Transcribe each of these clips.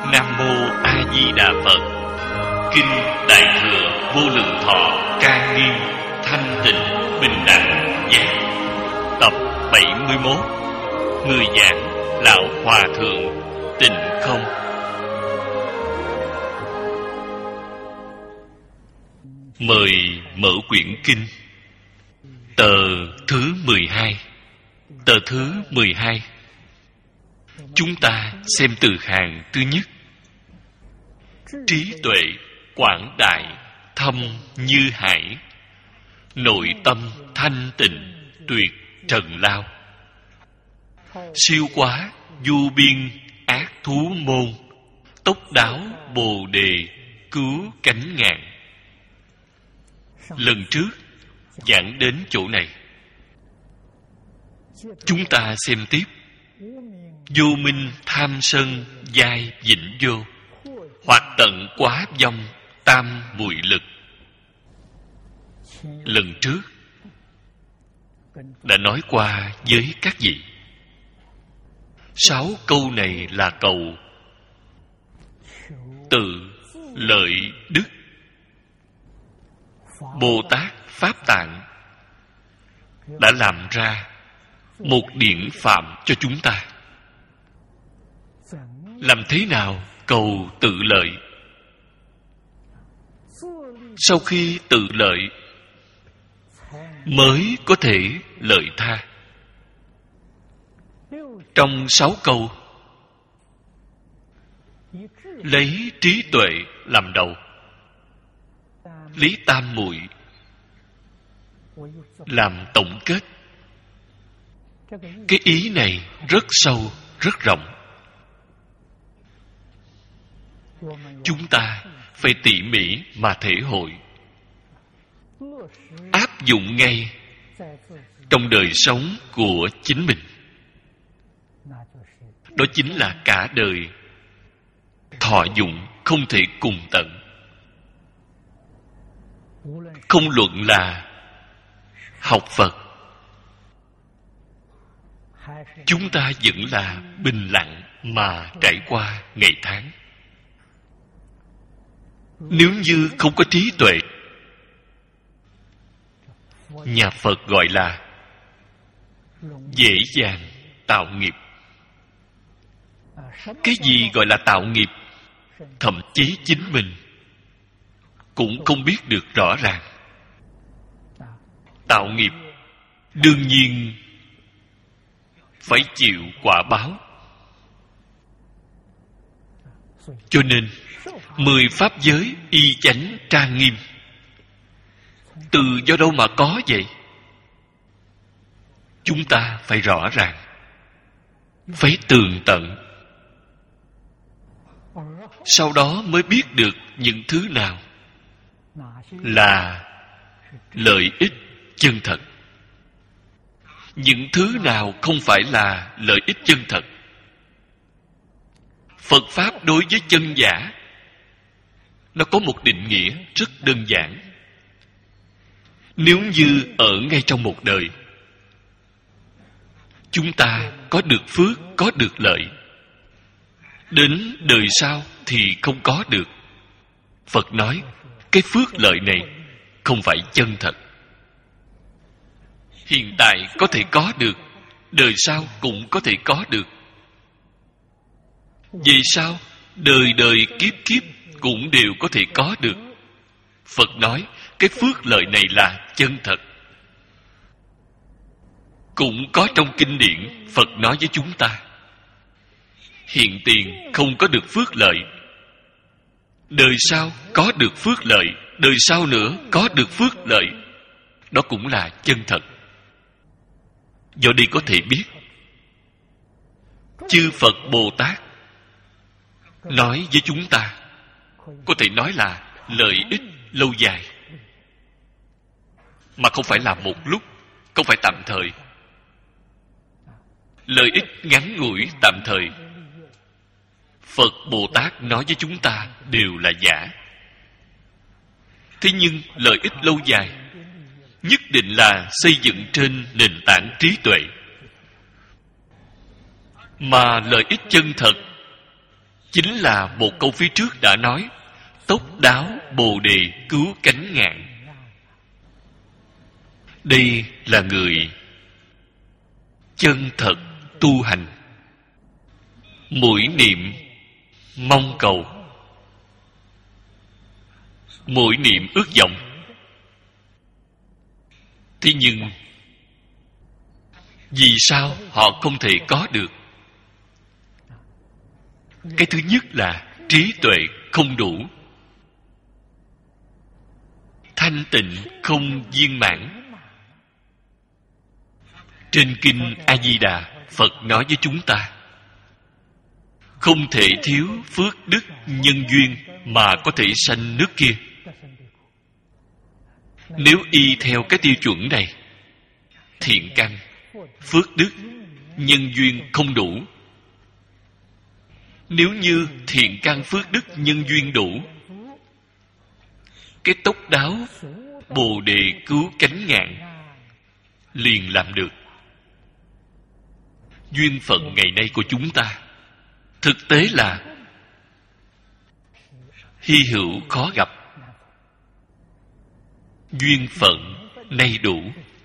Nam Mô A Di Đà Phật. Kinh Đại Thừa Vô Lượng Thọ Trang Nghiêm Thanh Tịnh Bình Đẳng Giác. Tập 71. Người giảng Lão Hòa Thượng Tịnh Không. Mời mở quyển kinh. Tờ thứ 12. Tờ thứ 12. Chúng ta xem từ hàng thứ nhất. Trí tuệ quảng đại, thâm như hải, nội tâm thanh tịnh, tuyệt trần lao. Siêu quá vô biên ác thú môn, tốc đáo bồ đề cứu cánh ngàn. Lần trước giảng đến chỗ này, chúng ta xem tiếp. Vô minh tham sân giai vĩnh vô, hoặc tận quá vong tam muội lực. Lần trước đã nói qua với các vị. 6 câu này là cầu tự lợi đức. Bồ Tát Pháp Tạng đã làm ra một điển phạm cho chúng ta. Làm thế nào cầu tự lợi? Sau khi tự lợi mới có thể lợi tha. Trong 6 câu, lấy trí tuệ làm đầu, lý tam muội làm tổng kết. Cái ý này rất sâu, rất rộng. Chúng ta phải tỉ mỉ mà thể hội, áp dụng ngay trong đời sống của chính mình. Đó chính là cả đời thọ dụng không thể cùng tận. Không luận là học Phật, chúng ta vẫn là bình lặng mà trải qua ngày tháng. Nếu như không có trí tuệ, nhà Phật gọi là dễ dàng tạo nghiệp. Cái gì gọi là tạo nghiệp? Thậm chí chính mình cũng không biết được rõ ràng. Tạo nghiệp đương nhiên phải chịu quả báo. Cho nên 10 pháp giới y chánh trang nghiêm. Từ do đâu mà có vậy? Chúng ta phải rõ ràng, phải tường tận. Sau đó mới biết được những thứ nào là lợi ích chân thật, những thứ nào không phải là lợi ích chân thật. Phật Pháp đối với chân giả, nó có một định nghĩa rất đơn giản. Nếu như ở ngay trong một đời, chúng ta có được phước, có được lợi, đến đời sau thì không có được. Phật nói cái phước lợi này không phải chân thật. Hiện tại có thể có được, đời sau cũng có thể có được. Vì sao đời đời kiếp kiếp cũng đều có thể có được? Phật nói cái phước lợi này là chân thật. Cũng có trong kinh điển Phật nói với chúng ta, hiện tiền không có được phước lợi, đời sau có được phước lợi, đời sau nữa có được phước lợi. Đó cũng là chân thật. Do đây có thể biết chư Phật Bồ Tát nói với chúng ta, có thể nói là lợi ích lâu dài, mà không phải là một lúc, không phải tạm thời. Lợi ích ngắn ngủi tạm thời, Phật Bồ Tát nói với chúng ta đều là giả. Thế nhưng lợi ích lâu dài nhất định là xây dựng trên nền tảng trí tuệ. Mà lợi ích chân thật chính là một câu phía trước đã nói: tốc đáo bồ đề cứu cánh ngạn. Đây là người chân thật tu hành, mỗi niệm mong cầu, mỗi niệm ước vọng. Thế nhưng vì sao họ không thể có được? Cái thứ nhất là trí tuệ không đủ, thanh tịnh không viên mãn. Trên kinh A Di Đà, Phật nói với chúng ta không thể thiếu phước đức nhân duyên mà có thể sanh nước kia. Nếu y theo cái tiêu chuẩn này, thiện căn, phước đức, nhân duyên không đủ. Nếu như thiện căn, phước đức, nhân duyên đủ, cái tốc đáo bồ đề cứu cánh ngạn liền làm được. Duyên phận ngày nay của chúng ta thực tế là hy hữu khó gặp. Duyên phận nay đủ.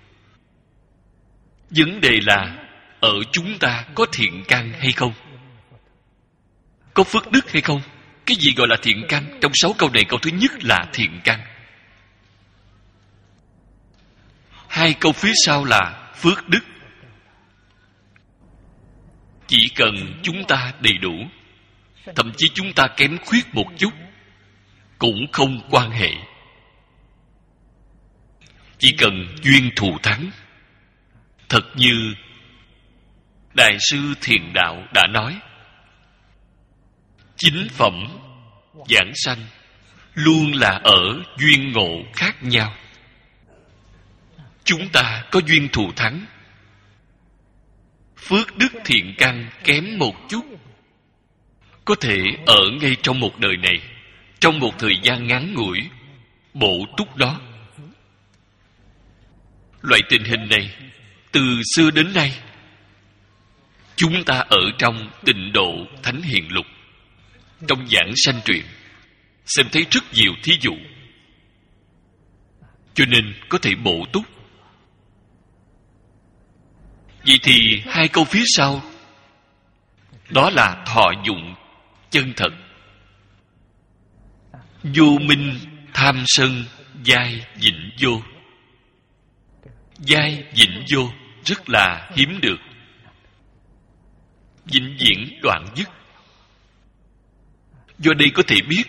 Vấn đề là ở chúng ta có thiện căn hay không, có phước đức hay không. Cái gì gọi là thiện căn? Trong 6 câu này, câu thứ nhất là thiện căn, 2 câu phía sau là phước đức. Chỉ cần chúng ta đầy đủ, thậm chí chúng ta kém khuyết một chút cũng không quan hệ. Chỉ cần duyên thù thắng. Thật như Đại sư Thiền Đạo đã nói, chính phẩm giảng sanh luôn là ở duyên ngộ khác nhau. Chúng ta có duyên thù thắng, phước đức thiện căn kém một chút, có thể ở ngay trong một đời này, trong một thời gian ngắn ngủi bổ túc đó. Loại tình hình này từ xưa đến nay, chúng ta ở trong Tịnh Độ Thánh Hiền Lục, trong giảng sanh truyện, xem thấy rất nhiều thí dụ, cho nên có thể bổ túc. Vậy thì 2 câu phía sau đó là thọ dụng chân thật. Vô minh tham sân giai vĩnh vô. Giai vĩnh vô rất là hiếm được, vĩnh viễn đoạn dứt. Do đây có thể biết,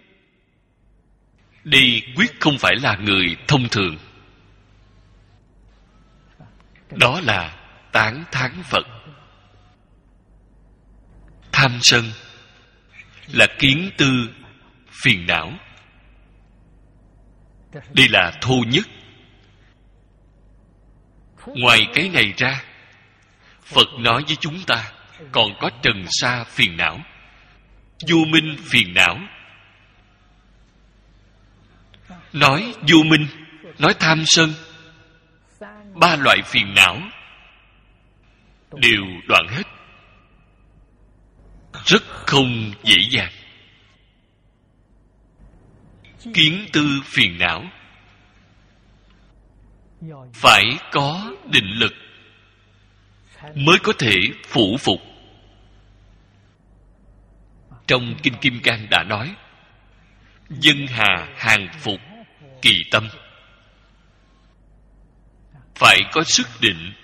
đây quyết không phải là người thông thường. Đó là tán thán Phật. Tham sân là kiến tư phiền não. Đây là thô nhất. Ngoài cái này ra, Phật nói với chúng ta còn có trần sa phiền não, vô minh phiền não. Nói vô minh, nói tham sân, 3 loại phiền não đều đoạn hết, rất không dễ dàng. Kiến tư phiền não phải có định lực mới có thể phủ phục. Trong Kinh Kim Cang đã nói, dân hà hàng phục kỳ tâm. Phải có sức định.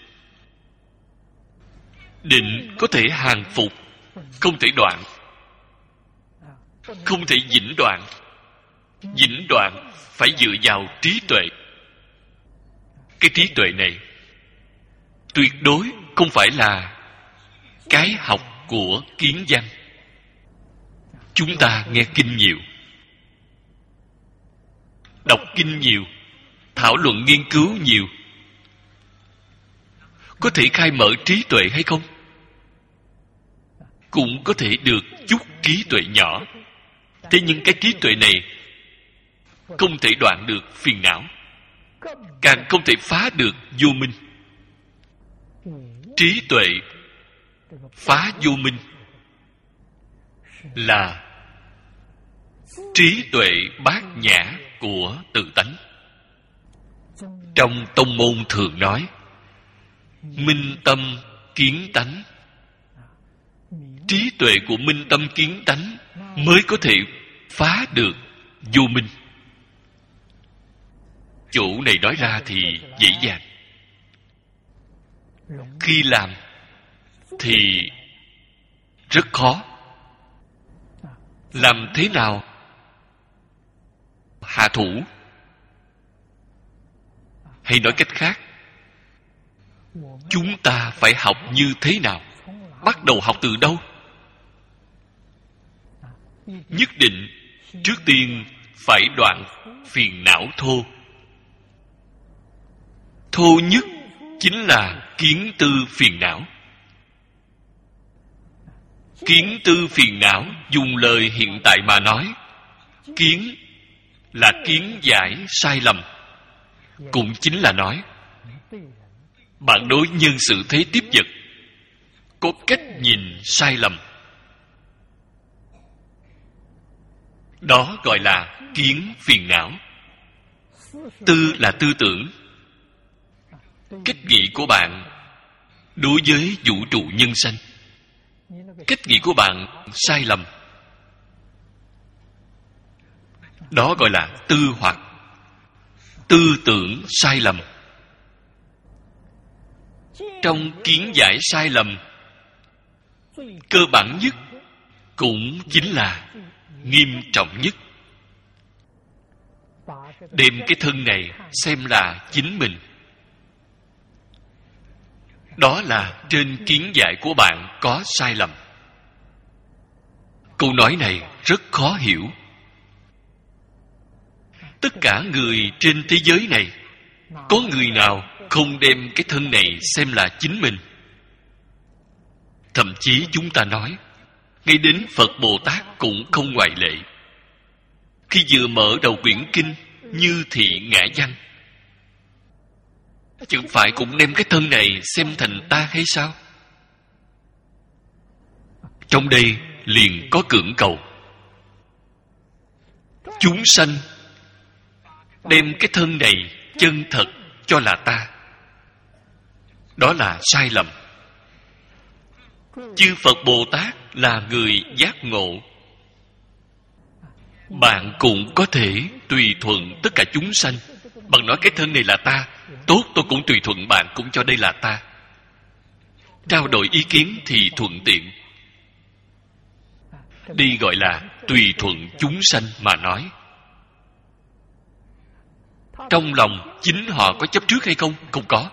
Định có thể hàng phục, không thể đoạn, không thể vĩnh đoạn. Vĩnh đoạn phải dựa vào trí tuệ. Cái trí tuệ này tuyệt đối không phải là cái học của kiến văn. Chúng ta nghe kinh nhiều, đọc kinh nhiều, thảo luận nghiên cứu nhiều, có thể khai mở trí tuệ hay không? Cũng có thể được chút trí tuệ nhỏ. Thế nhưng cái trí tuệ này không thể đoạn được phiền não, càng không thể phá được vô minh. Trí tuệ phá vô minh là trí tuệ bát nhã của tự tánh. Trong tông môn thường nói minh tâm kiến tánh. Trí tuệ của minh tâm kiến tánh mới có thể phá được vô minh. Chỗ này nói ra thì dễ dàng, khi làm thì rất khó. Làm thế nào hạ thủ? Hay nói cách khác, chúng ta phải học như thế nào? Bắt đầu học từ đâu? Nhất định trước tiên phải đoạn phiền não thô. Thô nhất chính là kiến tư phiền não. Kiến tư phiền não, dùng lời hiện tại mà nói, kiến là kiến giải sai lầm. Cũng chính là nói bạn đối nhân sự thế tiếp vật có cách nhìn sai lầm. Đó gọi là kiến phiền não. Tư là tư tưởng. Cách nghĩ của bạn đối với vũ trụ nhân sanh, cách nghĩ của bạn sai lầm. Đó gọi là tư hoặc. Tư tưởng sai lầm. Trong kiến giải sai lầm, cơ bản nhất cũng chính là nghiêm trọng nhất. Đem cái thân này xem là chính mình. Đó là trên kiến giải của bạn có sai lầm. Câu nói này rất khó hiểu. Tất cả người trên thế giới này, có người nào không đem cái thân này xem là chính mình? Thậm chí chúng ta nói, ngay đến Phật Bồ Tát cũng không ngoại lệ. Khi vừa mở đầu quyển kinh Như Thị Ngã Văn, chẳng phải cũng đem cái thân này xem thành ta hay sao? Trong đây liền có cưỡng cầu. Chúng sanh đem cái thân này chân thật cho là ta. Đó là sai lầm. Chư Phật Bồ Tát là người giác ngộ. Bạn cũng có thể tùy thuận tất cả chúng sanh. Bạn nói cái thân này là ta, tốt, tôi cũng tùy thuận bạn cũng cho đây là ta. Trao đổi ý kiến thì thuận tiện. Đi gọi là tùy thuận chúng sanh mà nói. Trong lòng chính họ có chấp trước hay không? Không có.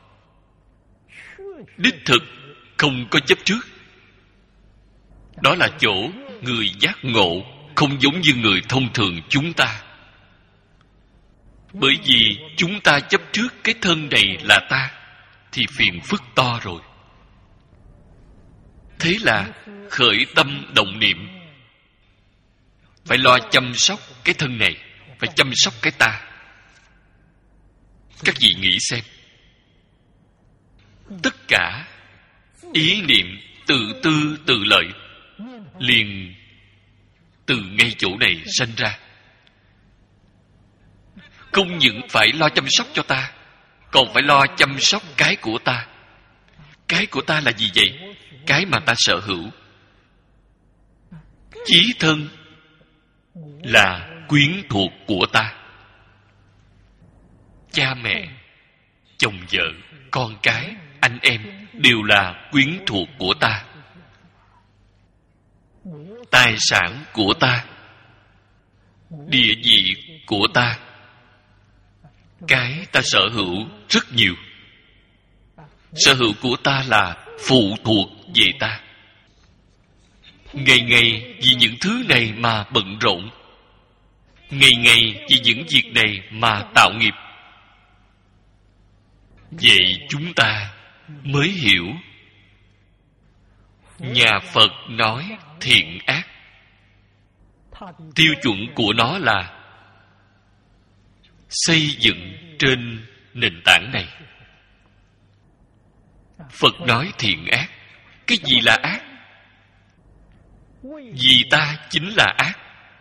Đích thực không có chấp trước. Đó là chỗ người giác ngộ không giống như người thông thường chúng ta. Bởi vì chúng ta chấp trước cái thân này là ta thì phiền phức to rồi. Thế là khởi tâm động niệm, phải lo chăm sóc cái thân này, phải chăm sóc cái ta. Các vị nghĩ xem, tất cả ý niệm tự tư tự lợi liền từ ngay chỗ này sanh ra. Không những phải lo chăm sóc cho ta, còn phải lo chăm sóc cái của ta. Cái của ta là gì vậy? Cái mà ta sở hữu. Chí thân là quyến thuộc của ta. Cha mẹ, chồng vợ, con cái, anh em đều là quyến thuộc của ta. Tài sản của ta, địa vị của ta, cái ta sở hữu rất nhiều. Sở hữu của ta là phụ thuộc về ta. Ngày ngày vì những thứ này mà bận rộn, ngày ngày vì những việc này mà tạo nghiệp. Vậy chúng ta mới hiểu nhà Phật nói thiện ác, tiêu chuẩn của nó là xây dựng trên nền tảng này. Phật nói thiện ác. Cái gì là ác? Vì ta chính là ác.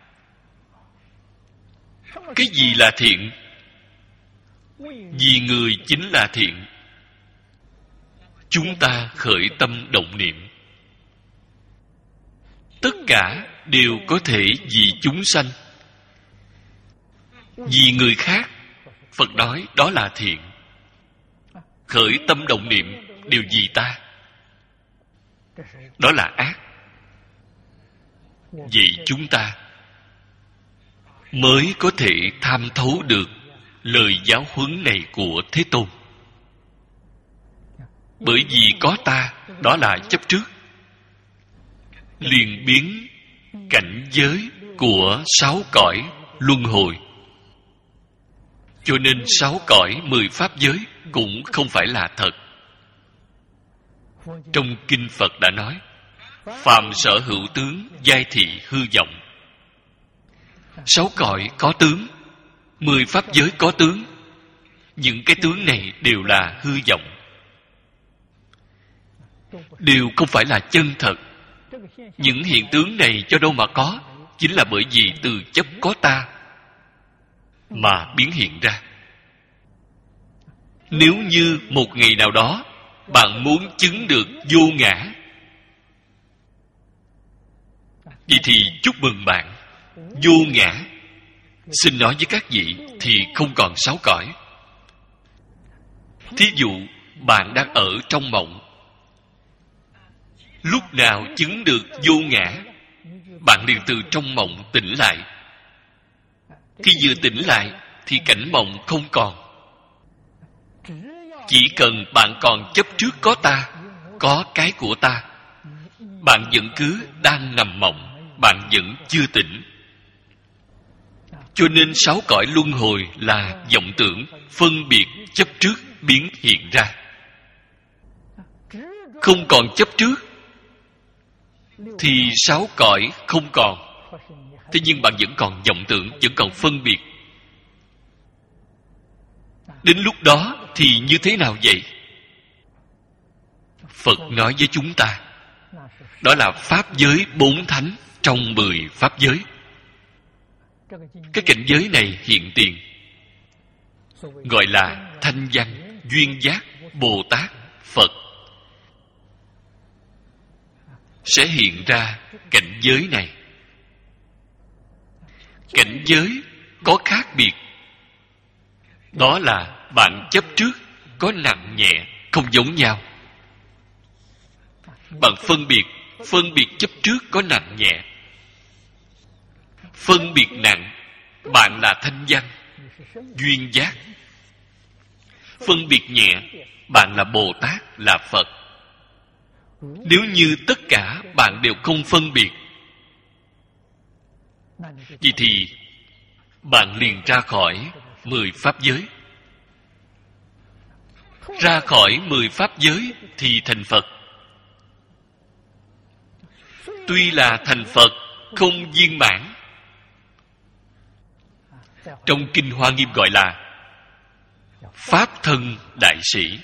Cái gì là thiện? Vì người chính là thiện. Chúng ta khởi tâm động niệm, tất cả đều có thể vì chúng sanh. Vì người khác, Phật nói đó là thiện. Khởi tâm động niệm đều vì ta, đó là ác. Vậy chúng ta mới có thể tham thấu được lời giáo huấn này của Thế Tôn. Bởi vì có ta, đó là chấp trước, liền biến cảnh giới của 6 cõi luân hồi. Cho nên 6 cõi 10 pháp giới cũng không phải là thật. Trong kinh Phật đã nói, phàm sở hữu tướng, giai thị hư vọng. 6 cõi có tướng, 10 pháp giới có tướng. Những cái tướng này đều là hư vọng, đều không phải là chân thật. Những hiện tướng này cho đâu mà có? Chính là bởi vì từ chấp có ta mà biến hiện ra. Nếu như một ngày nào đó bạn muốn chứng được vô ngã, vậy thì chúc mừng bạn. Vô ngã, xin nói với các vị, thì không còn 6 cõi. Thí dụ bạn đang ở trong mộng, lúc nào chứng được vô ngã, bạn liền từ trong mộng tỉnh lại. Khi vừa tỉnh lại thì cảnh mộng không còn. Chỉ cần bạn còn chấp trước có ta, có cái của ta, bạn vẫn cứ đang nằm mộng, bạn vẫn chưa tỉnh. Cho nên 6 cõi luân hồi là vọng tưởng, phân biệt, chấp trước biến hiện ra. Không còn chấp trước thì 6 cõi không còn. Thế nhưng bạn vẫn còn vọng tưởng, vẫn còn phân biệt. Đến lúc đó thì như thế nào vậy? Phật nói với chúng ta, đó là pháp giới 4 thánh trong 10 pháp giới. Cái cảnh giới này hiện tiền, gọi là thanh văn, duyên giác, Bồ Tát, Phật, sẽ hiện ra cảnh giới này. Cảnh giới có khác biệt, đó là bạn chấp trước có nặng nhẹ không giống nhau. Bạn phân biệt chấp trước có nặng nhẹ. Phân biệt nặng, bạn là thanh văn, duyên giác. Phân biệt nhẹ, bạn là Bồ Tát, là Phật. Nếu như tất cả bạn đều không phân biệt, vậy thì bạn liền ra khỏi 10 pháp giới. Ra khỏi 10 pháp giới thì thành Phật. Tuy là thành Phật, không viên mãn. Trong Kinh Hoa Nghiêm gọi là Pháp thân đại sĩ.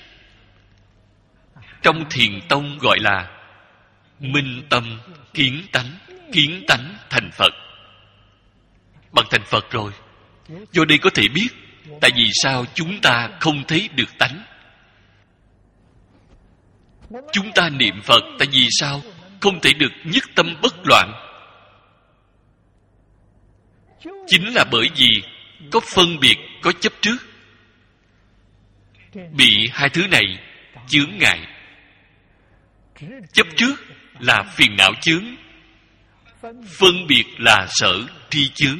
Trong Thiền Tông gọi là minh tâm kiến tánh thành Phật. Bạn thành Phật rồi. Do đây có thể biết tại vì sao chúng ta không thấy được tánh. Chúng ta niệm Phật tại vì sao không thể được nhất tâm bất loạn? Chính là bởi vì có phân biệt, có chấp trước, bị hai thứ này chướng ngại. Chấp trước là phiền não chướng, phân biệt là sở tri chướng.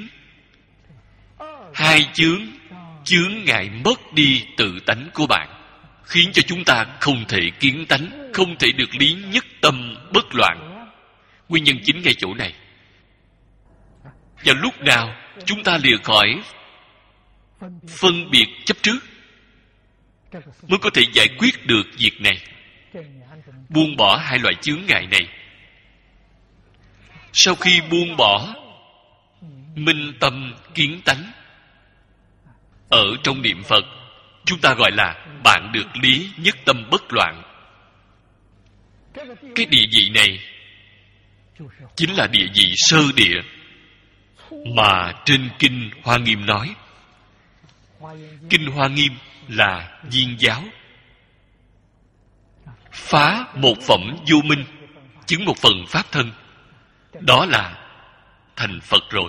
Hai chướng ngại mất đi tự tánh của bạn, khiến cho chúng ta không thể kiến tánh, không thể được lý nhất tâm bất loạn. Nguyên nhân chính ngay chỗ này. Và lúc nào chúng ta lìa khỏi phân biệt chấp trước, mới có thể giải quyết được việc này, buông bỏ hai loại chướng ngại này. Sau khi buông bỏ minh tâm kiến tánh, ở trong niệm Phật chúng ta gọi là bạn được lý nhất tâm bất loạn. Cái địa vị này chính là địa vị sơ địa mà trên Kinh Hoa Nghiêm nói. Kinh Hoa Nghiêm là viên giáo, phá một phẩm vô minh, chứng một phần pháp thân, đó là thành Phật rồi.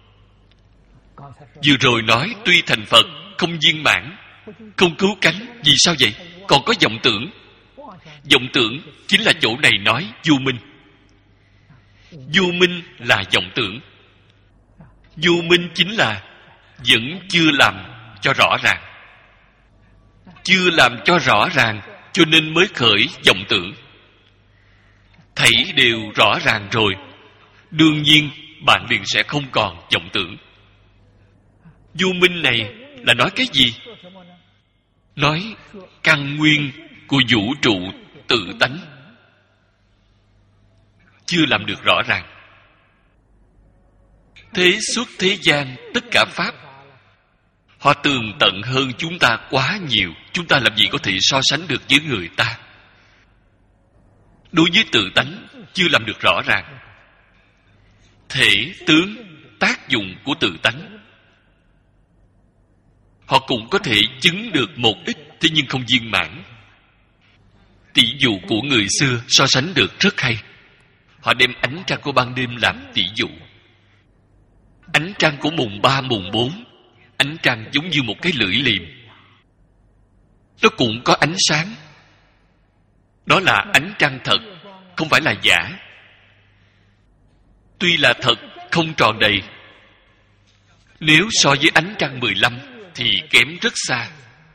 Vừa rồi nói tuy thành Phật không viên mãn, không cứu cánh. Vì sao vậy? Còn có vọng tưởng. Vọng tưởng chính là chỗ này nói vô minh. Vô minh là vọng tưởng. Vô minh chính là vẫn chưa làm cho rõ ràng. Chưa làm cho rõ ràng cho nên mới khởi vọng tưởng. Thảy đều rõ ràng rồi, đương nhiên bạn liền sẽ không còn vọng tưởng. Vô minh này là nói cái gì? Nói căn nguyên của vũ trụ tự tánh chưa làm được rõ ràng. Thế xuất thế gian tất cả pháp, họ tường tận hơn chúng ta quá nhiều. Chúng ta làm gì có thể so sánh được với người ta? Đối với tự tánh chưa làm được rõ ràng. Thể tướng tác dụng của tự tánh họ cũng có thể chứng được một ít, thế nhưng không viên mãn. Tỷ dụ của người xưa so sánh được rất hay. Họ đem ánh trăng của ban đêm làm tỷ dụ. Ánh trăng của mùng 3, mùng 4, ánh trăng giống như một cái lưỡi liềm. Nó cũng có ánh sáng. Đó là ánh trăng thật, không phải là giả. Tuy là thật, không tròn đầy. Nếu so với ánh trăng 15 thì kém rất xa.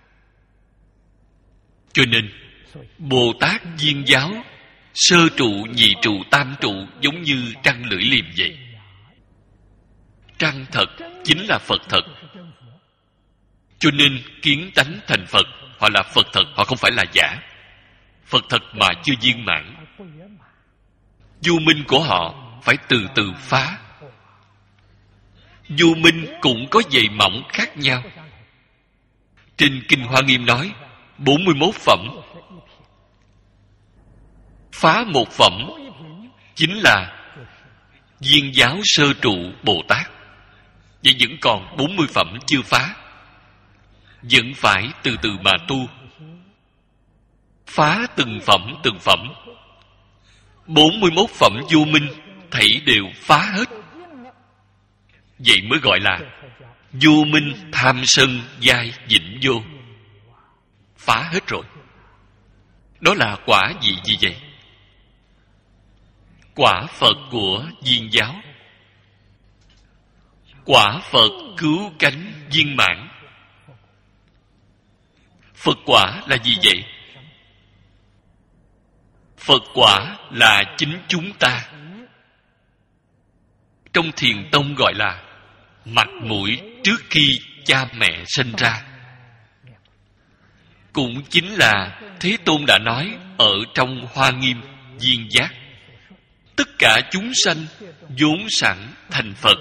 Cho nên Bồ Tát viên giáo, sơ trụ, nhị trụ, tam trụ giống như trăng lưỡi liềm vậy. Trăng thật chính là Phật thật. Cho nên kiến tánh thành Phật, họ là Phật thật, họ không phải là giả. Phật thật mà chưa viên mãn. Vô minh của họ phải từ từ phá. Vô minh cũng có dày mỏng khác nhau. Trên Kinh Hoa Nghiêm nói 41 phẩm. Phá một phẩm chính là viên giáo sơ trụ Bồ Tát. Vậy vẫn còn 40 phẩm chưa phá. Vẫn phải từ từ mà tu. Phá từng phẩm. 41 phẩm vô minh thảy đều phá hết. Vậy mới gọi là vô minh tham sân giai vĩnh vô. Phá hết rồi. Đó là quả gì vậy? Quả Phật của viên giáo. Quả Phật cứu cánh viên mãn. Phật quả là gì vậy? Phật quả là chính chúng ta. Trong Thiền Tông gọi là mặt mũi trước khi cha mẹ sinh ra. Cũng chính là Thế Tôn đã nói ở trong Hoa Nghiêm Viên Giác. Tất cả chúng sanh vốn sẵn thành Phật.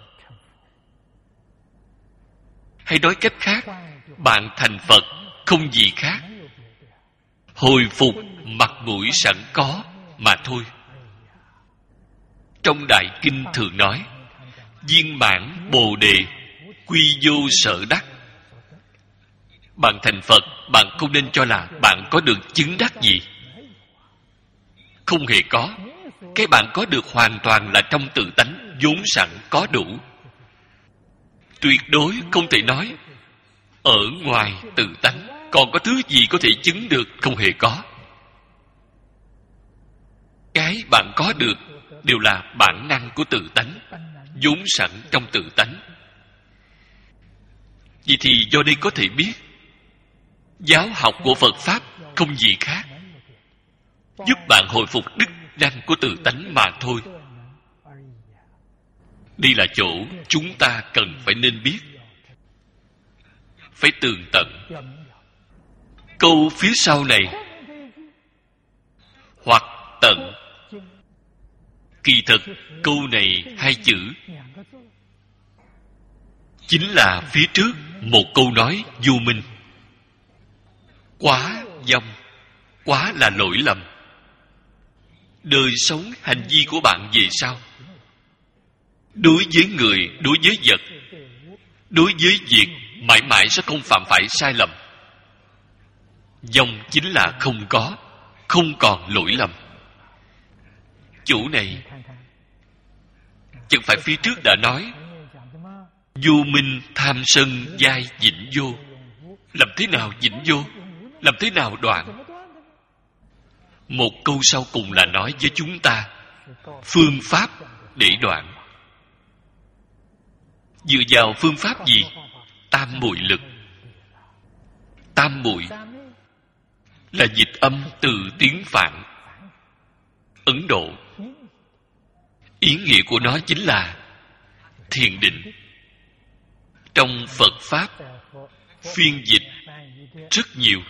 Hay nói cách khác, bạn thành Phật không gì khác. Hồi phục mặt mũi sẵn có mà thôi. Trong Đại Kinh thường nói viên mãn Bồ Đề, quy vô sở đắc. Bạn thành Phật, bạn không nên cho là bạn có được chứng đắc gì. Không hề có. Cái bạn có được hoàn toàn là trong tự tánh vốn sẵn có đủ. Tuyệt đối không thể nói ở ngoài tự tánh còn có thứ gì có thể chứng được. Không hề có. Cái bạn có được đều là bản năng của tự tánh, vốn sẵn trong tự tánh. Vì thì do đây có thể biết giáo học của Phật Pháp không gì khác, giúp bạn hồi phục đức năng của tự tánh mà thôi. Đây là chỗ chúng ta cần phải nên biết, phải tường tận. Câu phía sau này hoặc tận, kỳ thực câu này hai chữ chính là phía trước một câu nói vô minh. Quá vong, quá là lỗi lầm. đời sống hành vi của bạn về sau, đối với người, đối với vật, đối với việc, mãi mãi sẽ không phạm phải sai lầm. Vong chính là không có, không còn lỗi lầm. Chủ này chẳng phải phía trước đã nói vô minh tham sân giai vĩnh vô. Làm thế nào vĩnh vô? Làm thế nào đoạn? Một câu sau cùng là nói với chúng ta phương pháp để đoạn. Dựa vào phương pháp gì? Tam muội lực. Tam muội là dịch âm từ tiếng Phạn, Ấn Độ. Ý nghĩa của nó chính là thiền định. Trong Phật Pháp phiên dịch rất nhiều.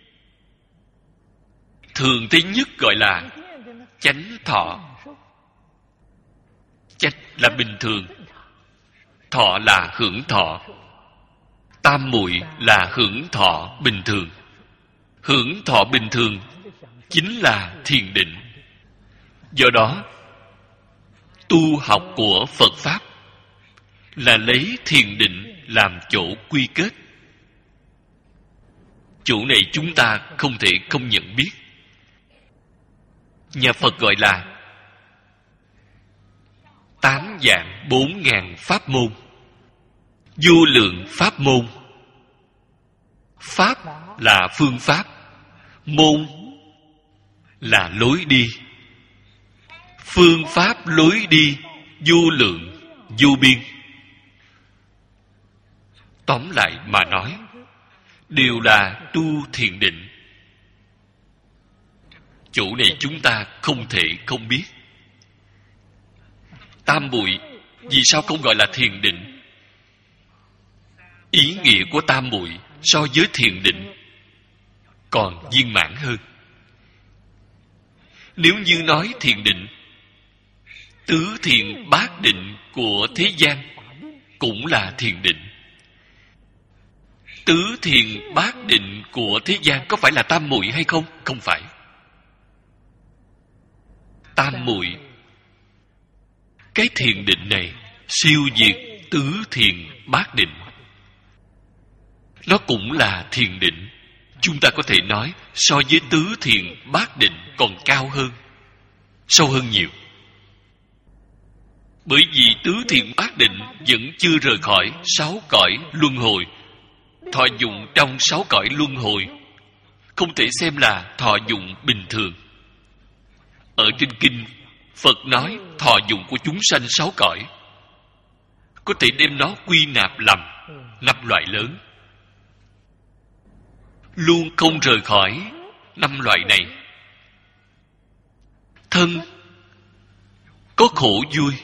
Thường thấy nhất gọi là chánh thọ. Chánh là bình thường, thọ là hưởng thọ. Tam muội là hưởng thọ bình thường. Hưởng thọ bình thường chính là thiền định. Do đó, tu học của Phật Pháp là lấy thiền định làm chỗ quy kết. Chỗ này chúng ta không thể không nhận biết. Nhà Phật gọi là 8.400.000 pháp môn, vô lượng pháp môn. Pháp là phương pháp, môn là lối đi. Phương pháp lối đi vô lượng, vô biên. Tóm lại mà nói, đều là tu thiền định. Chỗ này chúng ta không thể không biết. Tam muội vì sao không gọi là thiền định? Ý nghĩa của tam muội so với thiền định còn viên mãn hơn. Nếu như nói thiền định, tứ thiền bát định của thế gian cũng là thiền định. Tứ thiền bát định của thế gian có phải là tam muội hay không? Không phải. Tam muội, cái thiền định này siêu diệt tứ thiền bát định. Nó cũng là thiền định. Chúng ta có thể nói so với tứ thiền bát định còn cao hơn, sâu hơn nhiều. Bởi vì tứ thiền bát định vẫn chưa rời khỏi 6 cõi luân hồi. Thọ dụng trong 6 cõi luân hồi không thể xem là thọ dụng bình thường. Ở trên kinh, Phật nói thọ dụng của chúng sanh 6 cõi có thể đem nó quy nạp làm 5 loại lớn, luôn không rời khỏi 5 loại này. Thân có khổ vui,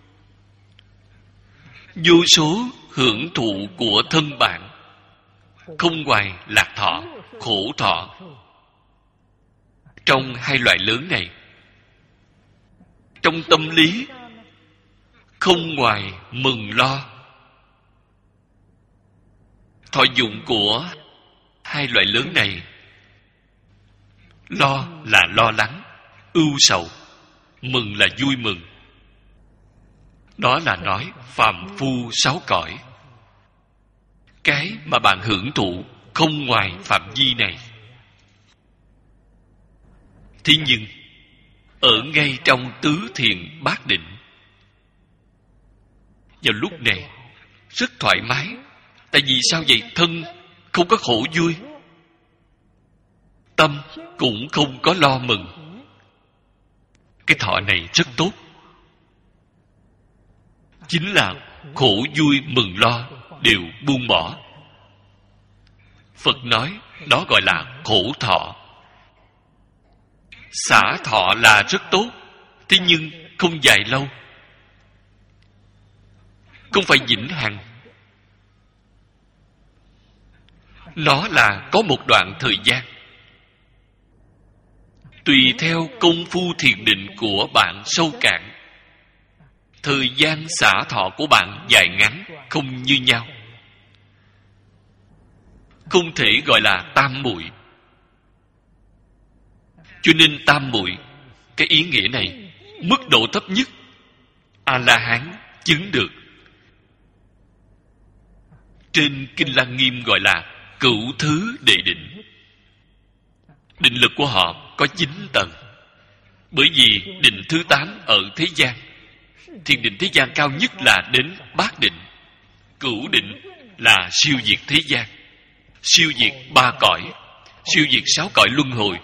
vô số hưởng thụ của thân bạn, không ngoài lạc thọ, khổ thọ. Trong 2 loại lớn này, trong tâm lý không ngoài mừng lo. Thọ dụng của 2 loại lớn này, lo là lo lắng, ưu sầu, mừng là vui mừng. Đó là nói phàm phu 6 cõi. Cái mà bạn hưởng thụ không ngoài phạm vi này. Thế nhưng ở ngay trong tứ thiền bát định, vào lúc này rất thoải mái. Tại vì sao vậy? Thân không có khổ vui, tâm cũng không có lo mừng. Cái thọ này rất tốt. Chính là khổ vui mừng lo đều buông bỏ. Phật nói đó gọi là khổ thọ. Xả thọ là rất tốt, thế nhưng không dài lâu, không phải vĩnh hằng. Nó là có một đoạn thời gian. Tùy theo công phu thiền định của bạn sâu cạn, thời gian xả thọ của bạn dài ngắn không như nhau. Không thể gọi là tam muội. Cho nên tam muội Cái ý nghĩa này mức độ thấp nhất A-la-hán chứng được. Trên Kinh Lăng Nghiêm gọi là cửu thứ đệ định. Định lực của họ có 9 tầng. Bởi vì định thứ 8 ở thế gian, thiền định thế gian cao nhất là đến bát định. Cửu định là siêu diệt thế gian, siêu diệt 3 cõi, siêu diệt 6 cõi luân hồi.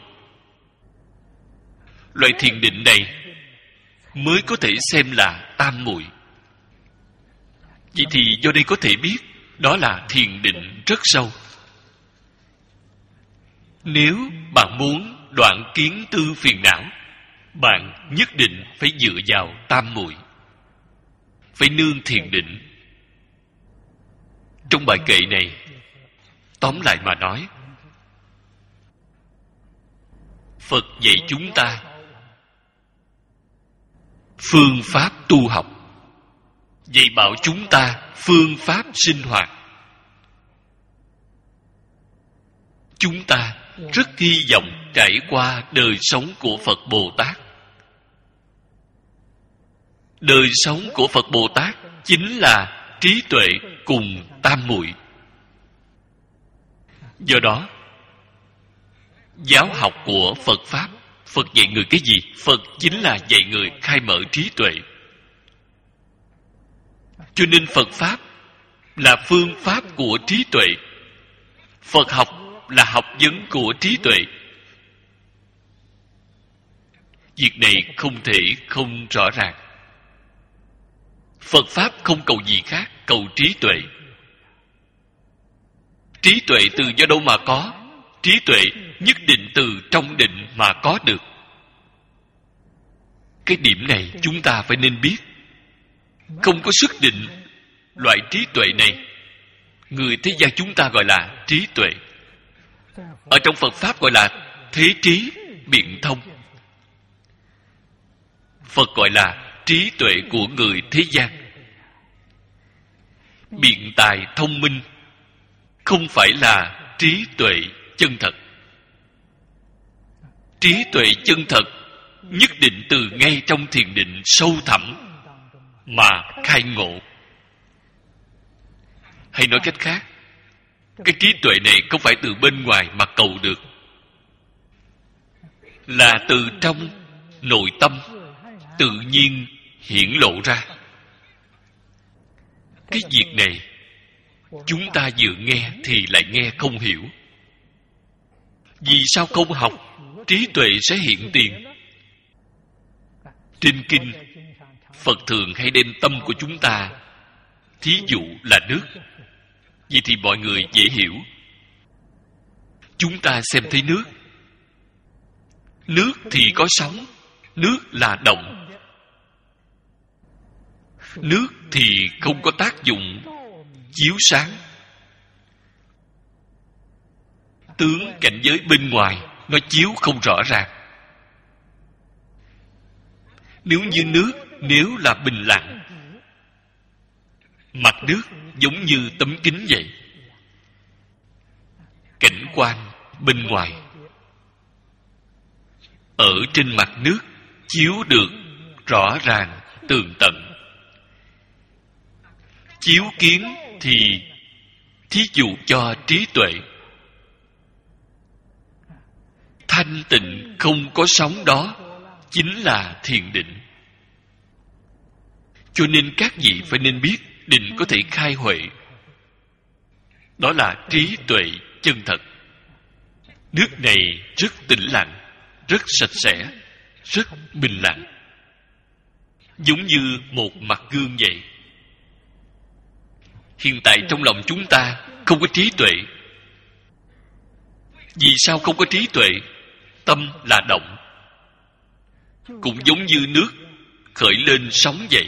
Loại thiền định này mới có thể xem là tam muội. Vậy thì do đây có thể biết đó là thiền định rất sâu. Nếu bạn muốn đoạn kiến tư phiền não, bạn nhất định phải dựa vào tam muội, phải nương thiền định. Trong bài kệ này, tóm lại mà nói, Phật dạy chúng ta phương pháp tu học, dạy bảo chúng ta phương pháp sinh hoạt. Chúng ta rất hy vọng trải qua đời sống của Phật Bồ Tát. Đời sống của Phật Bồ Tát chính là trí tuệ cùng tam muội. Do đó, giáo học của Phật Pháp, Phật dạy người cái gì? Phật chính là dạy người khai mở trí tuệ. Cho nên Phật Pháp là phương pháp của trí tuệ. Phật học là học vấn của trí tuệ. Việc này không thể không rõ ràng. Phật Pháp không cầu gì khác, cầu trí tuệ. Trí tuệ từ do đâu mà có? Trí tuệ nhất định từ trong định mà có được. Cái điểm này chúng ta phải nên biết. Không có sức định loại trí tuệ này, người thế gian chúng ta gọi là trí tuệ. Ở trong Phật Pháp gọi là thế trí biện thông. Phật gọi là trí tuệ của người thế gian. Biện tài thông minh không phải là trí tuệ chân thật. Trí tuệ chân thật nhất định từ ngay trong thiền định sâu thẳm mà khai ngộ. Hay nói cách khác, cái trí tuệ này không phải từ bên ngoài mà cầu được, là từ trong nội tâm tự nhiên hiển lộ ra. Cái việc này chúng ta vừa nghe thì lại nghe không hiểu. Vì sao không học, trí tuệ sẽ hiện tiền. Trên kinh, Phật thường hay đem tâm của chúng ta thí dụ là nước. Vậy thì mọi người dễ hiểu. Chúng ta xem thấy nước. Nước thì có sóng, nước là động. Nước thì không có tác dụng chiếu sáng. Tướng cảnh giới bên ngoài nó chiếu không rõ ràng. Nếu như nước, nếu là bình lặng, mặt nước giống như tấm kính vậy. Cảnh quan bên ngoài ở trên mặt nước chiếu được rõ ràng tường tận. Chiếu kiến thì thí dụ cho trí tuệ. Thanh tịnh không có sóng đó chính là thiền định. Cho nên các vị phải nên biết định có thể khai huệ. Đó là trí tuệ chân thật. Nước này rất tĩnh lặng, rất sạch sẽ, rất bình lặng, giống như một mặt gương vậy. Hiện tại trong lòng chúng ta không có trí tuệ. Vì sao không có trí tuệ? Tâm là động, cũng giống như nước khởi lên sóng vậy.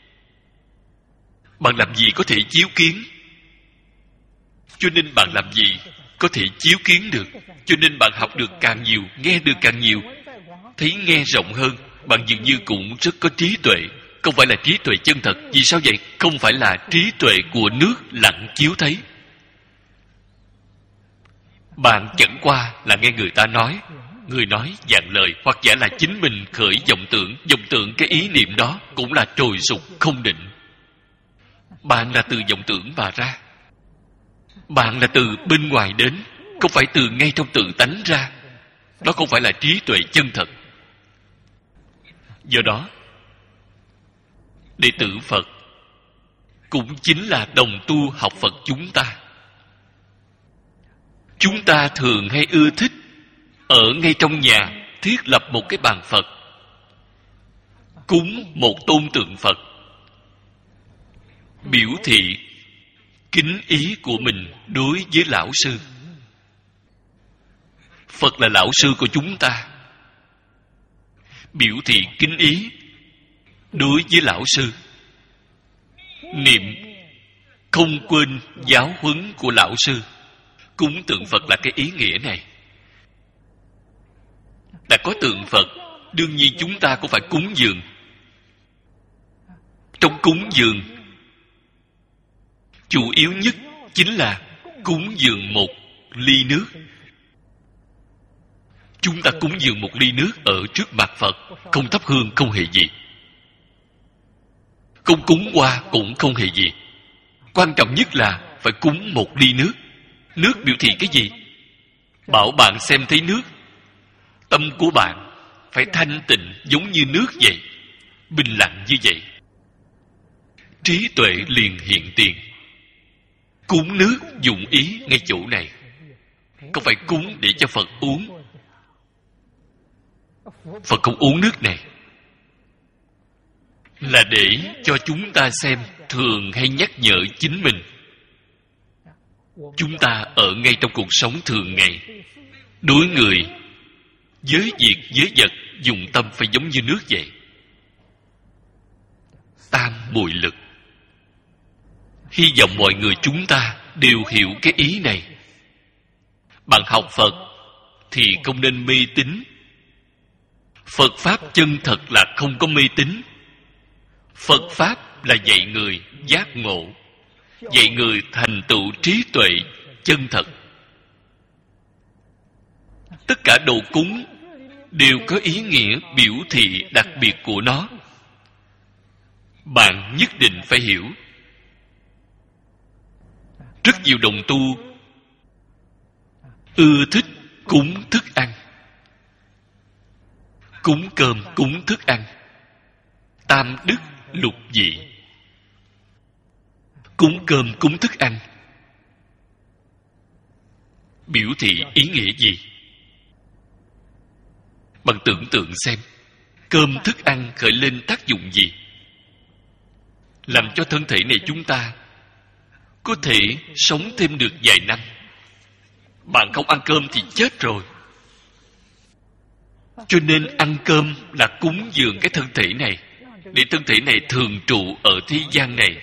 Bạn làm gì có thể chiếu kiến? Cho nên bạn làm gì có thể chiếu kiến được? Cho nên bạn học được càng nhiều, nghe được càng nhiều, thấy nghe rộng hơn, bạn dường như cũng rất có trí tuệ. Không phải là trí tuệ chân thật. Vì sao vậy? Không phải là trí tuệ của nước lặng chiếu thấy. Bạn chẳng qua là nghe người ta nói, người nói vạn lời, hoặc giả là chính mình khởi vọng tưởng cái ý niệm đó cũng là trồi sụp không định. Bạn là từ vọng tưởng mà ra, bạn là từ bên ngoài đến, không phải từ ngay trong tự tánh ra. Đó không phải là trí tuệ chân thật. Do đó, đệ tử Phật cũng chính là đồng tu học Phật chúng ta thường hay ưa thích ở ngay trong nhà thiết lập một cái bàn Phật, cúng một tôn tượng Phật, biểu thị kính ý của mình đối với lão sư. Phật là lão sư của chúng ta, biểu thị kính ý đối với lão sư, niệm không quên giáo huấn của lão sư. Cúng tượng Phật là cái ý nghĩa này. Đã có tượng Phật, đương nhiên chúng ta cũng phải cúng dường. Trong cúng dường, chủ yếu nhất chính là cúng dường một ly nước. Chúng ta cúng dường một ly nước ở trước mặt Phật, không thắp hương, không hề gì, không cúng qua cũng không hề gì. Quan trọng nhất là phải cúng một ly nước. Nước biểu thị cái gì? Bảo bạn xem thấy nước, tâm của bạn phải thanh tịnh giống như nước vậy, bình lặng như vậy, trí tuệ liền hiện tiền. Cúng nước dụng ý ngay chỗ này, không phải cúng để cho Phật uống. Phật không uống nước này, là để cho chúng ta xem, thường hay nhắc nhở chính mình. Chúng ta ở ngay trong cuộc sống thường ngày, đối người, với việc, với vật, dùng tâm phải giống như nước vậy. Tam muội lực. Hy vọng mọi người chúng ta đều hiểu cái ý này. Bạn học Phật thì không nên mê tín. Phật Pháp chân thật là không có mê tín. Phật Pháp là dạy người giác ngộ, dạy người thành tựu trí tuệ chân thật. Tất cả đồ cúng đều có ý nghĩa biểu thị đặc biệt của nó. Bạn nhất định phải hiểu. Rất nhiều đồng tu ưa thích cúng thức ăn, cúng cơm, cúng thức ăn, tam đức lục vị. Cúng cơm, cúng thức ăn biểu thị ý nghĩa gì? Bạn tưởng tượng xem, cơm thức ăn khởi lên tác dụng gì? Làm cho thân thể này chúng ta có thể sống thêm được vài năm. Bạn không ăn cơm thì chết rồi. Cho nên ăn cơm là cúng dường cái thân thể này, để thân thể này thường trụ ở thế gian này.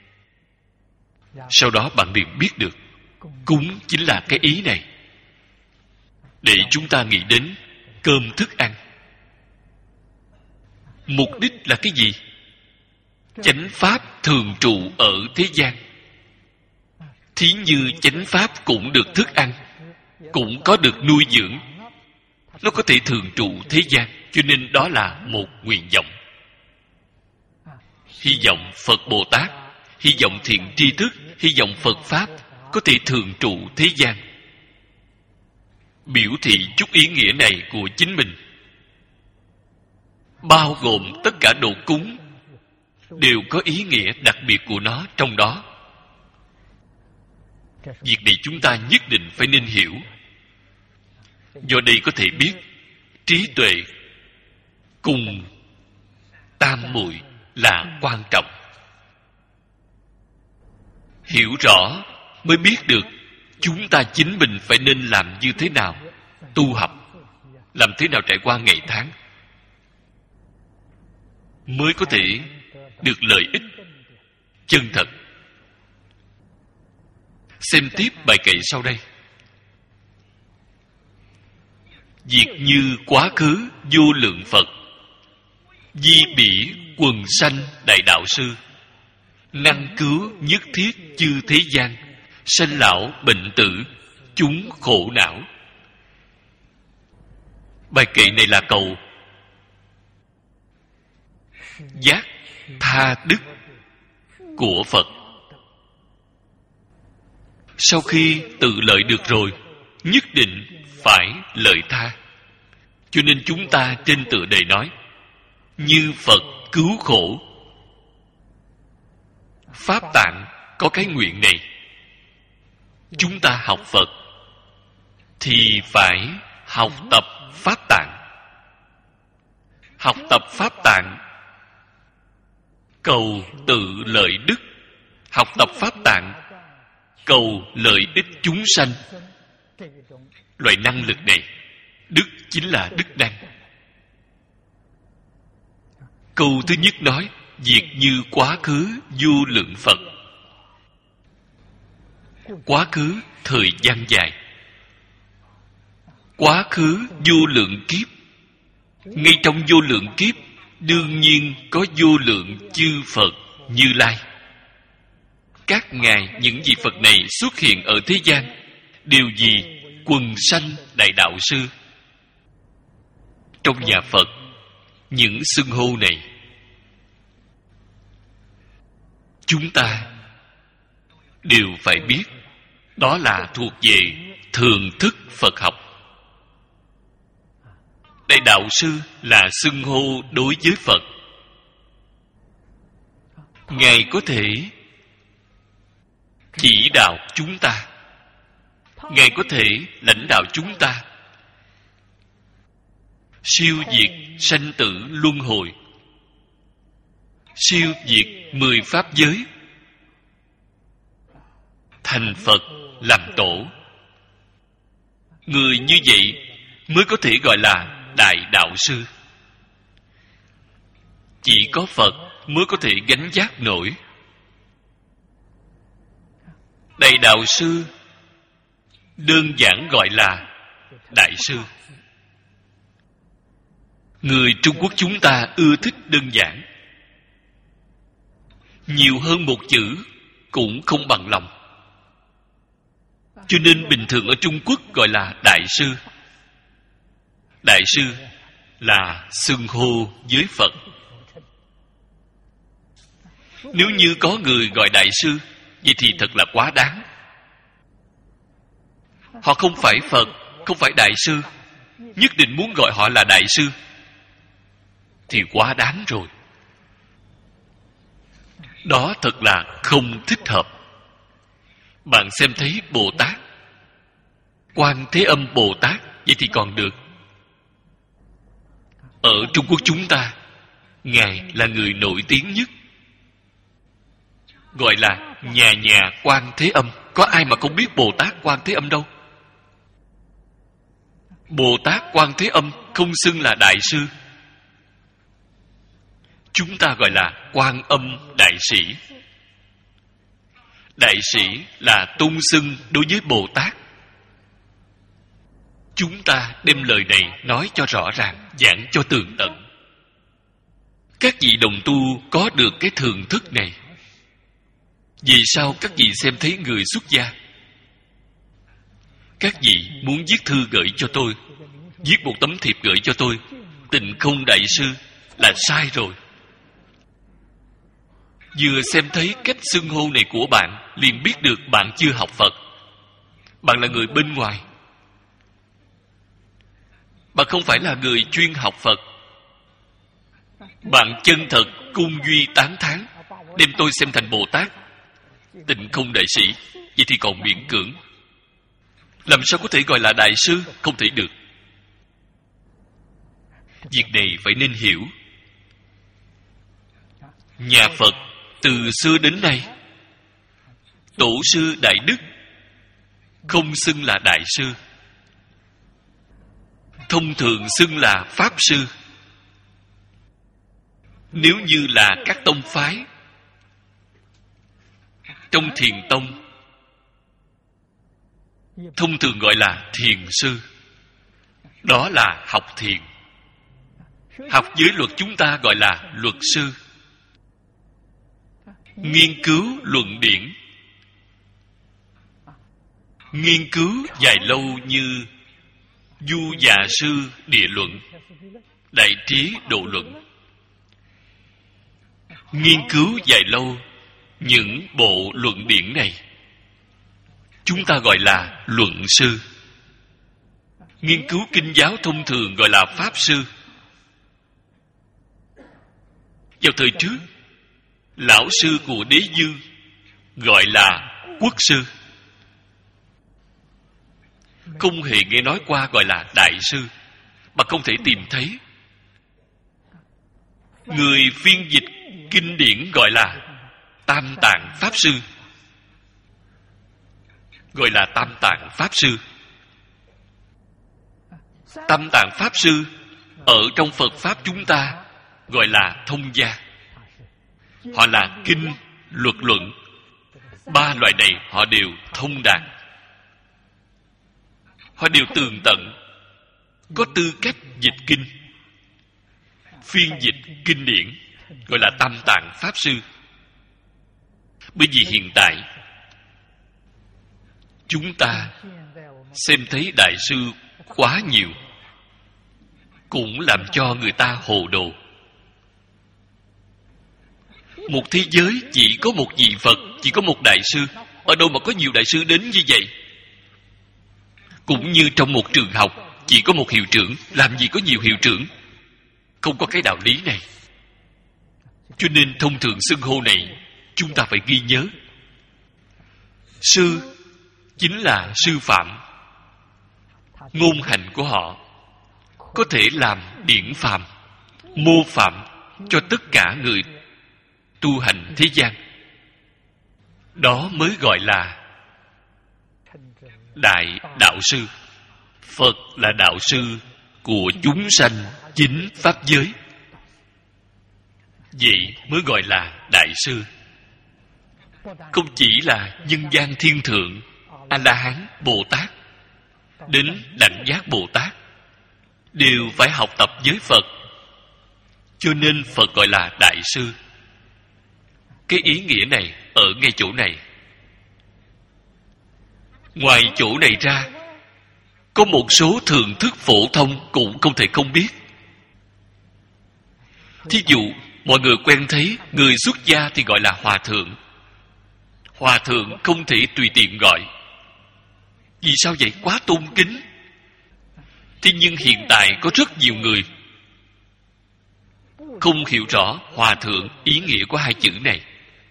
Sau đó bạn liền biết được, cúng chính là cái ý này, để chúng ta nghĩ đến cơm thức ăn. Mục đích là cái gì? Chánh Pháp thường trụ ở thế gian. Thí như chánh Pháp cũng được thức ăn, cũng có được nuôi dưỡng, nó có thể thường trụ thế gian. Cho nên đó là một nguyện vọng. Hy vọng Phật Bồ Tát, hy vọng thiện tri thức, hy vọng Phật Pháp có thể thường trụ thế gian. Biểu thị chút ý nghĩa này của chính mình, bao gồm tất cả đồ cúng, đều có ý nghĩa đặc biệt của nó trong đó. Việc này chúng ta nhất định phải nên hiểu. Do đây có thể biết trí tuệ cùng tam muội là quan trọng. Hiểu rõ mới biết được chúng ta chính mình phải nên làm như thế nào, tu học làm thế nào, trải qua ngày tháng, mới có thể được lợi ích chân thật. Xem tiếp bài kệ sau đây. Việc như quá khứ vô lượng Phật, di bỉ quần sanh đại đạo sư, năng cứu nhất thiết chư thế gian, sanh lão bệnh tử chúng khổ não. Bài kệ này là cầu giác tha đức của Phật. Sau khi tự lợi được rồi, nhất định phải lợi tha. Cho nên chúng ta trên tựa đề nói, như Phật cứu khổ. Pháp Tạng có cái nguyện này. Chúng ta học Phật thì phải học tập Pháp Tạng. Học tập Pháp Tạng cầu tự lợi đức. Học tập Pháp Tạng cầu lợi ích chúng sanh. Loại năng lực này, đức chính là đức năng. Câu thứ nhất nói, việc như quá khứ vô lượng Phật. Quá khứ thời gian dài, quá khứ vô lượng kiếp. Ngay trong vô lượng kiếp, đương nhiên có vô lượng chư Phật Như Lai. Các ngài, những vị Phật này xuất hiện ở thế gian đều vì quần sanh đại đạo sư. Trong nhà Phật, những xưng hô này chúng ta đều phải biết, đó là thuộc về thường thức Phật học. Đại đạo sư là xưng hô đối với Phật. Ngài có thể chỉ đạo chúng ta, Ngài có thể lãnh đạo chúng ta siêu diệt sanh tử luân hồi, siêu diệt 10 pháp giới, thành Phật làm tổ. Người như vậy mới có thể gọi là đại đạo sư. Chỉ có Phật mới có thể gánh vác nổi. Đại đạo sư đơn giản gọi là đại sư. Người Trung Quốc chúng ta ưa thích đơn giản, nhiều hơn một chữ cũng không bằng lòng. Cho nên bình thường ở Trung Quốc gọi là đại sư. Đại sư là xưng hô với Phật. Nếu như có người gọi đại sư, vậy thì thật là quá đáng. Họ không phải Phật, không phải đại sư, nhất định muốn gọi họ là đại sư, thì quá đáng rồi. Đó thật là không thích hợp. Bạn xem thấy Bồ Tát, Quan Thế Âm Bồ Tát, vậy thì còn được. Ở Trung Quốc chúng ta, Ngài là người nổi tiếng nhất, gọi là nhà nhà Quan Thế Âm. Có ai mà không biết Bồ Tát Quan Thế Âm đâu. Bồ Tát Quan Thế Âm không xưng là đại sư. Chúng ta gọi là Quan Âm đại sĩ. Đại sĩ là tôn xưng đối với Bồ Tát. Chúng ta đem lời này nói cho rõ ràng, giảng cho tường tận. Các vị đồng tu có được cái thường thức này. Vì sao các vị xem thấy người xuất gia, các vị muốn viết thư gửi cho tôi, viết một tấm thiệp gửi cho tôi, Tịnh Không đại sư, là sai rồi. Vừa xem thấy cách xưng hô này của bạn, liền biết được bạn chưa học Phật. Bạn là người bên ngoài, bạn không phải là người chuyên học Phật. Bạn chân thật cung duy tán thán, đem tôi xem thành Bồ Tát, Tịnh Không đại sĩ, vậy thì còn miễn cưỡng. Làm sao có thể gọi là đại sư? Không thể được. Việc này phải nên hiểu. Nhà Phật từ xưa đến nay, tổ sư đại đức không xưng là đại sư, thông thường xưng là pháp sư. Nếu như là các tông phái, trong Thiền tông thông thường gọi là thiền sư. Đó là học thiền. Học giới luật chúng ta gọi là luật sư. Nghiên cứu luận điển, nghiên cứu dài lâu như Du Già Sư Địa Luận, Đại Trí Độ Luận. Nghiên cứu dài lâu những bộ luận điển này chúng ta gọi là luận sư. Nghiên cứu kinh giáo thông thường gọi là pháp sư. Vào thời trước, lão sư của Đế Dương gọi là quốc sư. Không hề nghe nói qua gọi là đại sư, mà không thể tìm thấy. Người phiên dịch kinh điển gọi là Tam Tạng Pháp Sư. Gọi là Tam Tạng Pháp Sư. Tam Tạng Pháp Sư ở trong Phật Pháp chúng ta gọi là thông gia. Họ là kinh, luật luận. Ba loại này họ đều thông đạt. Họ đều tường tận, có tư cách dịch kinh. Phiên dịch kinh điển gọi là Tam Tạng Pháp Sư. Bởi vì hiện tại chúng ta xem thấy đại sư quá nhiều, cũng làm cho người ta hồ đồ. Một thế giới chỉ có một vị Phật, chỉ có một đại sư. Ở đâu mà có nhiều đại sư đến như vậy? Cũng như trong một trường học chỉ có một hiệu trưởng, làm gì có nhiều hiệu trưởng? Không có cái đạo lý này. Cho nên thông thường xưng hô này chúng ta phải ghi nhớ. Sư chính là sư phạm. Ngôn hành của họ có thể làm điển phạm, mô phạm cho tất cả người tu hành thế gian. Đó mới gọi là đại đạo sư. Phật là đạo sư của chúng sanh chính pháp giới. Vậy mới gọi là đại sư. Không chỉ là nhân gian thiên thượng, A-la-hán, Bồ Tát, đến Đảnh Giác Bồ Tát đều phải học tập với Phật. Cho nên Phật gọi là đại sư. Cái ý nghĩa này ở ngay chỗ này. Ngoài chỗ này ra, có một số thường thức phổ thông cũng không thể không biết. Thí dụ, mọi người quen thấy người xuất gia thì gọi là hòa thượng. Hòa thượng không thể tùy tiện gọi. Vì sao vậy? Quá tôn kính. Thế nhưng hiện tại có rất nhiều người không hiểu rõ hòa thượng ý nghĩa của hai chữ này.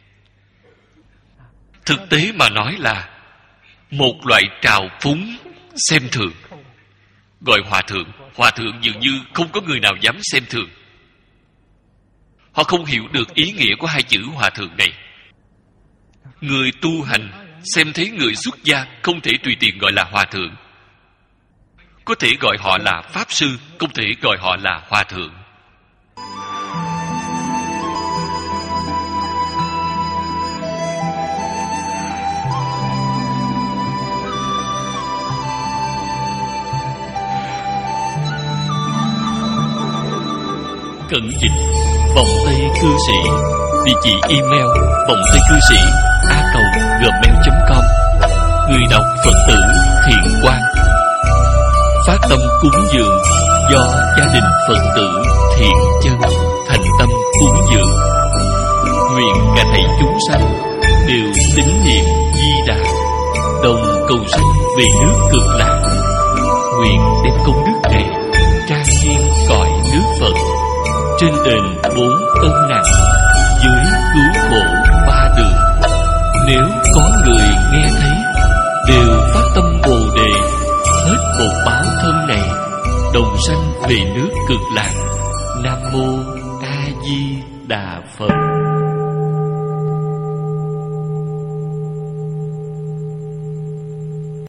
Thực tế mà nói là một loại trào phúng xem thường. Gọi hòa thượng, hòa thượng dường như không có người nào dám xem thường. Họ không hiểu được ý nghĩa của hai chữ hòa thượng này. Người tu hành xem thấy người xuất gia không thể tùy tiện gọi là hòa thượng. Có thể gọi họ là pháp sư, không thể gọi họ là hòa thượng. Cẩn dịch Vọng Tây Cư Sĩ. Địa chỉ email vongtaycư sĩ@gmail.com. Người đọc Phật tử Thiện Quang. Phát tâm cúng dường do gia đình Phật tử Thiện Chân thành tâm cúng dường. Nguyện cả thảy chúng sanh đều tín niệm Di Đà, đồng cầu sanh về nước Cực Lạc. Nguyện đem công đức này trang nghiêm cõi nước Phật, trên đền 4 ân nặng, dưới cứu khổ 3 đường. Nếu có người nghe thấy đều phát tâm Bồ Đề, hết một báo thân này, đồng sanh về nước Cực Lạc. Nam mô A Di Đà Phật.